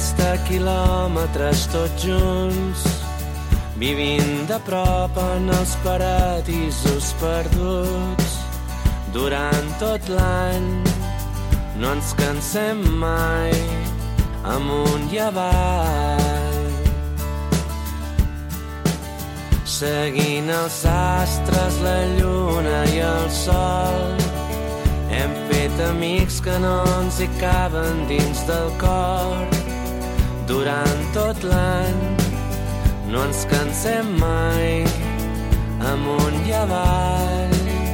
de quilòmetres tots junts, vivint de prop en els paradisos perduts. Durant tot l'any no ens cansem mai, amunt i avall. Seguint els astres, la lluna i el sol, hem fet amics que no ens hi caben dins del cor. Durant tot l'any no ens cansem mai, amunt i avall.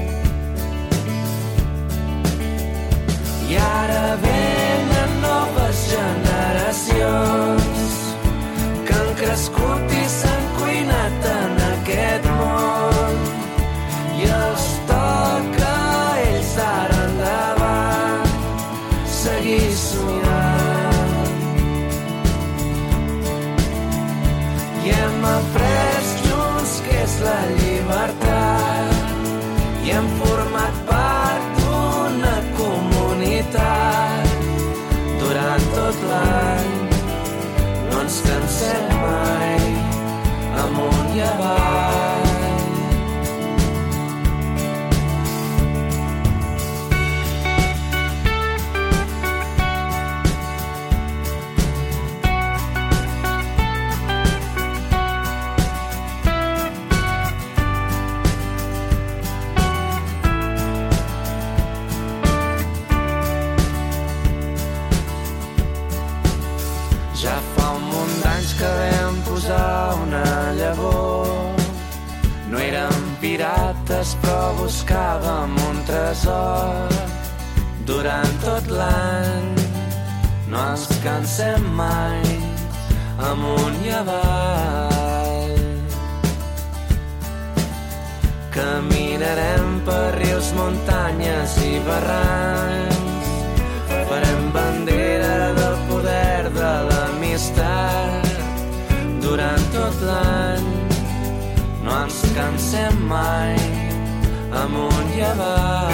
I ara venen noves generacions que han crescut i s'han cuinat en aquest món, i els toca a ells d'ara endavant seguir somiant. I hem après junts què és la llibertat i hem format part d'una comunitat. Durant tot l'any no ens cansem mai, amunt i avall. Ja fa un munt d'anys que vam posar una llavor. No érem pirates però buscàvem un tresor. Durant tot l'any no ens cansem mai, amunt i avall. Caminarem per rius, muntanyes i barrancs. Farem bandera del poder de l'amistat. Durant tot l'any no ens cansem mai, amunt i avall.